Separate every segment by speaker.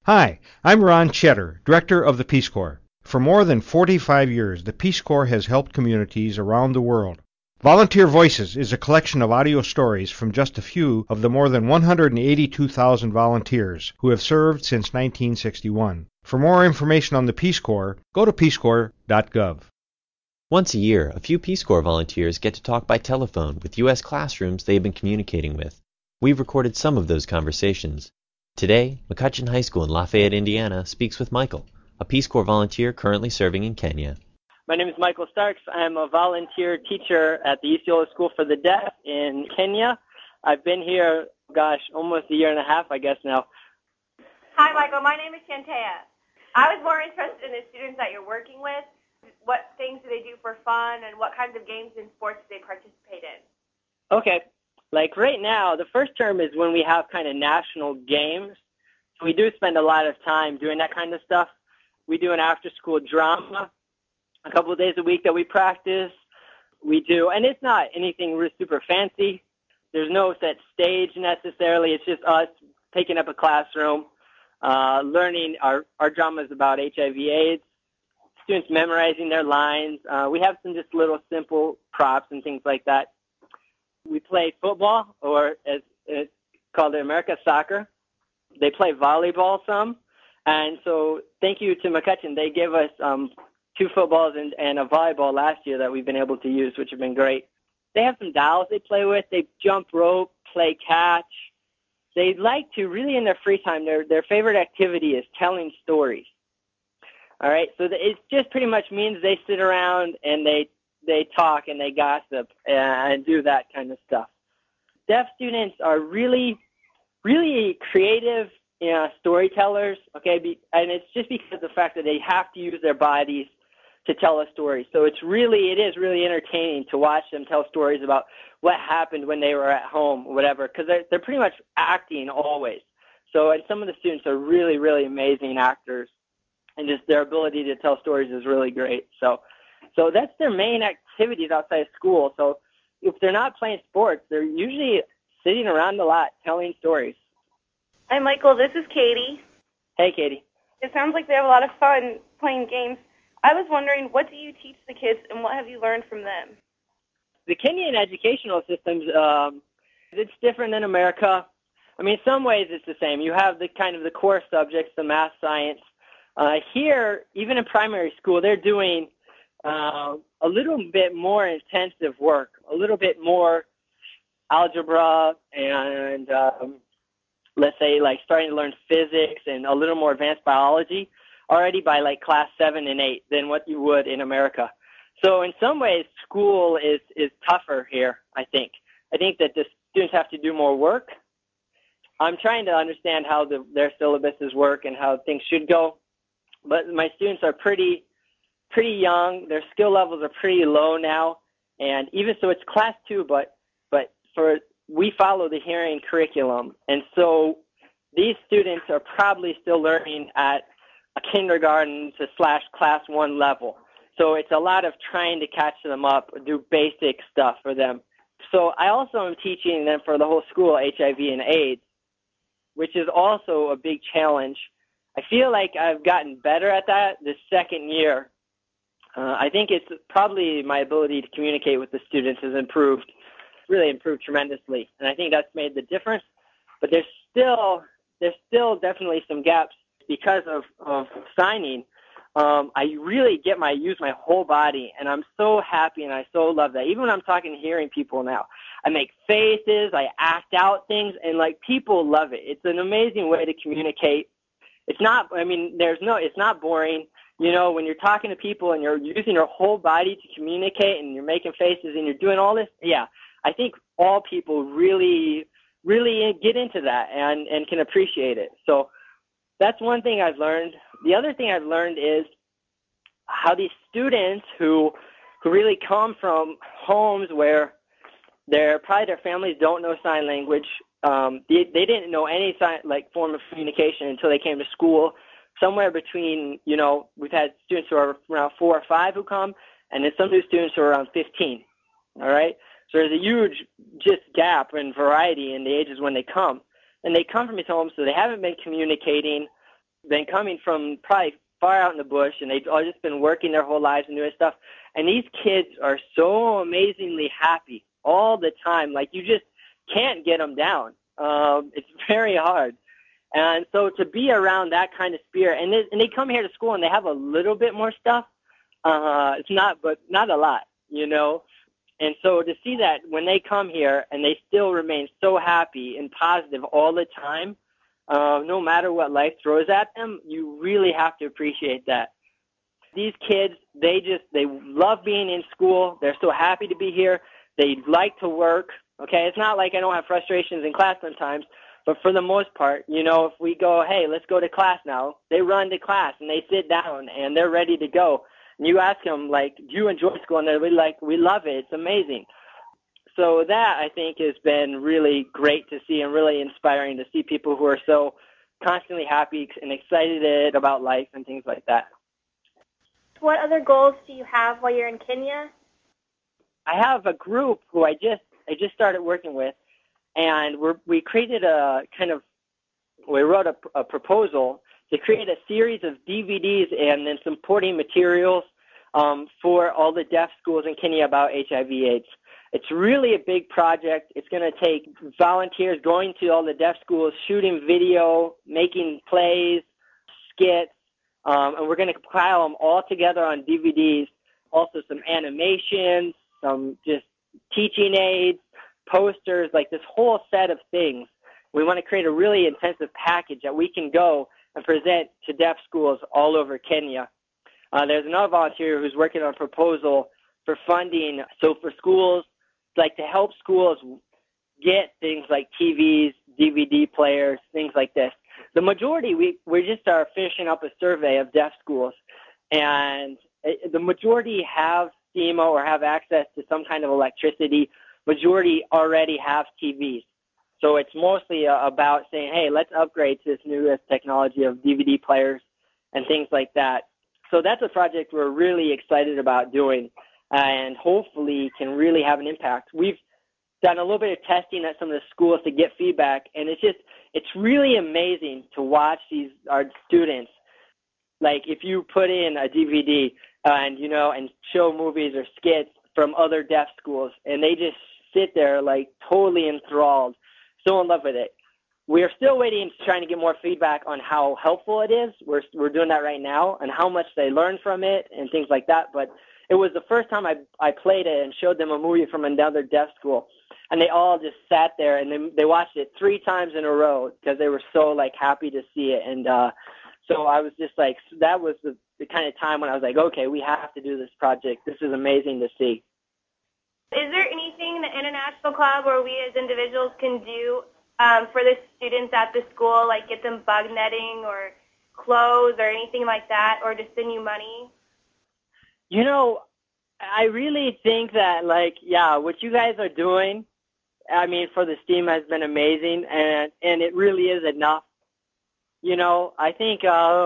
Speaker 1: Hi, I'm Ron Cheddar, Director of the Peace Corps. For more than 45 years, the Peace Corps has helped communities around the world. Volunteer Voices is a collection of audio stories from just a few of the more than 182,000 volunteers who have served since 1961. For more information on the Peace Corps, go to peacecorps.gov.
Speaker 2: Once a year, a few Peace Corps volunteers get to talk by telephone with U.S. classrooms they have been communicating with. We've recorded some of those conversations. Today, McCutcheon High School in Lafayette, Indiana, speaks with Michael, a Peace Corps volunteer currently serving in Kenya.
Speaker 3: My name is Michael Starks. I'm a volunteer teacher at the Isiolo School for the Deaf in Kenya. I've been here, almost a year and a half, I guess now.
Speaker 4: Hi, Michael. My name is Chantea. I was more interested in the students that you're working with. What things do they do for fun, and what kinds of games and sports do they participate in?
Speaker 3: Okay. Like right now, the first term is when we have kind of national games. So we do spend a lot of time doing that kind of stuff. We do an after-school drama a couple of days a week that we practice. We do, and it's not anything really super fancy. There's no set stage necessarily. It's just us taking up a classroom, learning. Our drama is about HIV/AIDS. Students memorizing their lines. We have some just little simple props and things like that. We play football, or as it's called in America, soccer. They play volleyball some. And so thank you to McCutcheon. They gave us 2 footballs and a volleyball last year that we've been able to use, which have been great. They have some dolls they play with. They jump rope, play catch. They like to, really in their free time, their favorite activity is telling stories. All right, so it just pretty much means they sit around and they talk and they gossip and do that kind of stuff. Deaf students are really, really creative storytellers, okay? And it's just because of the fact that they have to use their bodies to tell a story. So it is really entertaining to watch them tell stories about what happened when they were at home or whatever, because they're pretty much acting always. So, and some of the students are really, really amazing actors, and just their ability to tell stories is really great. So that's their main activities outside of school. So if they're not playing sports, they're usually sitting around a lot telling stories.
Speaker 4: Hi, Michael. This is Katie.
Speaker 3: Hey, Katie.
Speaker 4: It sounds like they have a lot of fun playing games. I was wondering, what do you teach the kids, and what have you learned from them?
Speaker 3: The Kenyan educational systems, it's different than America. I mean, in some ways it's the same. You have the kind of the core subjects, the math, science. Here, even in primary school, they're doing a little bit more intensive work, a little bit more algebra and let's say like starting to learn physics and a little more advanced biology already by like class 7 and 8 than what you would in America. So in some ways, school is tougher here, I think. I think that the students have to do more work. I'm trying to understand how their syllabuses work and how things should go. But my students are pretty young. Their skill levels are pretty low now. And even so, it's class 2, but we follow the hearing curriculum. And so these students are probably still learning at a kindergarten to / class 1 level. So it's a lot of trying to catch them up, do basic stuff for them. So I also am teaching them for the whole school HIV and AIDS, which is also a big challenge. I feel like I've gotten better at that this second year. I think it's probably my ability to communicate with the students has really improved tremendously. And I think that's made the difference. But there's still definitely some gaps because of signing. I really use my whole body, and I'm so happy and I so love that. Even when I'm talking to hearing people now, I make faces, I act out things, and like people love it. It's an amazing way to communicate. It's not boring. You know, when you're talking to people and you're using your whole body to communicate and you're making faces and you're doing all this, yeah, I think all people really, really get into that and can appreciate it. So that's one thing I've learned. The other thing I've learned is how these students who really come from homes where their families don't know sign language, they didn't know any form of communication until they came to school. Somewhere between, we've had students who are around 4 or 5 who come, and then some new students who are around 15. All right? So there's a huge just gap in variety in the ages when they come. And they come from these homes, so they haven't been communicating. been coming from probably far out in the bush, and they've all just been working their whole lives and doing stuff. And these kids are so amazingly happy all the time. Like, you just can't get them down. It's very hard. And so to be around that kind of spirit, and they come here to school and they have a little bit more stuff. It's not a lot, you know. And so to see that when they come here and they still remain so happy and positive all the time, no matter what life throws at them, you really have to appreciate that. These kids, they love being in school. They're so happy to be here. They like to work. Okay, it's not like I don't have frustrations in class sometimes, but for the most part, you know, if we go, hey, let's go to class now, they run to class and they sit down and they're ready to go. And you ask them, like, do you enjoy school? And they're really like, we love it. It's amazing. So that, I think, has been really great to see and really inspiring to see people who are so constantly happy and excited about life and things like that.
Speaker 4: What other goals do you have while you're in Kenya?
Speaker 3: I have a group who I just started working with, and we created we wrote a proposal to create a series of DVDs and then supporting materials for all the deaf schools in Kenya about HIV/AIDS. It's really a big project. It's going to take volunteers going to all the deaf schools, shooting video, making plays, skits, and we're going to compile them all together on DVDs, also some animations, some just teaching aids, posters, like this whole set of things. We want to create a really intensive package that we can go and present to deaf schools all over Kenya. There's another volunteer who's working on a proposal for funding, so for schools, like to help schools get things like TVs, DVD players, things like this. The majority, we just are finishing up a survey of deaf schools, and the majority have SEMA or have access to some kind of electricity. Majority already have TVs. So it's mostly about saying, hey, let's upgrade to this newest technology of DVD players and things like that. So that's a project we're really excited about doing and hopefully can really have an impact. We've done a little bit of testing at some of the schools to get feedback, and it's really amazing to watch our students. Like, if you put in a DVD and show movies or skits from other deaf schools, and they just sit there like totally enthralled, so in love with it. We are still waiting, trying to get more feedback on how helpful it is. We're doing that right now, and how much they learn from it and things like that. But it was the first time I played it and showed them a movie from another deaf school, and they all just sat there and they watched it 3 times in a row because they were so like happy to see it. And so I was just like, that was the kind of time when I was like, okay, we have to do this project. This is amazing to see.
Speaker 4: Is there anything the International Club or we as individuals can do for the students at the school, like get them bug netting or clothes or anything like that, or to send you money?
Speaker 3: You know, I really think that, like, yeah, what you guys are doing, I mean, for the STEAM has been amazing, and it really is enough. You know, I think,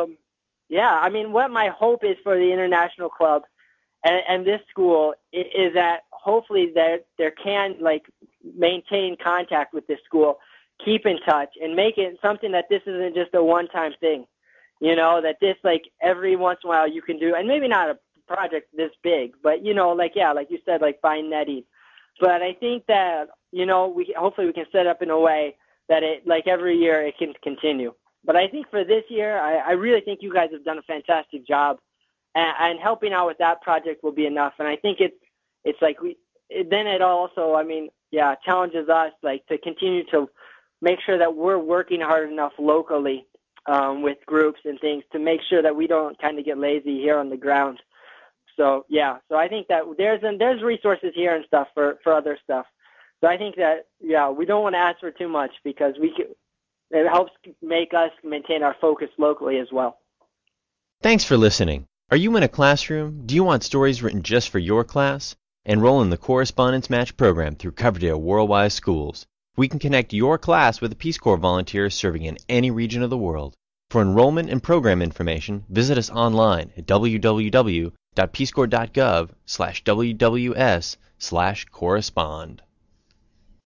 Speaker 3: I mean, what my hope is for the International Club and this school is that hopefully that there can, like, maintain contact with this school, keep in touch, and make it something that this isn't just a one-time thing. You know, that this, like, every once in a while you can do, and maybe not a project this big, but, you know, like, yeah, like you said, like buying netties. But I think that, you know, hopefully we can set up in a way that it, like, every year it can continue. But I think for this year, I really think you guys have done a fantastic job, and helping out with that project will be enough. And I think it's like then it also, I mean, yeah, challenges us, like, to continue to make sure that we're working hard enough locally with groups and things to make sure that we don't kind of get lazy here on the ground. So, yeah, so I think that there's resources here and stuff for other stuff. So I think that, yeah, we don't want to ask for too much because it helps make us maintain our focus locally as well.
Speaker 2: Thanks for listening. Are you in a classroom? Do you want stories written just for your class? Enroll in the Correspondence Match program through Coverdale Worldwide Schools. We can connect your class with a Peace Corps volunteer serving in any region of the world. For enrollment and program information, visit us online at www.peacecorps.gov/WWS/correspond.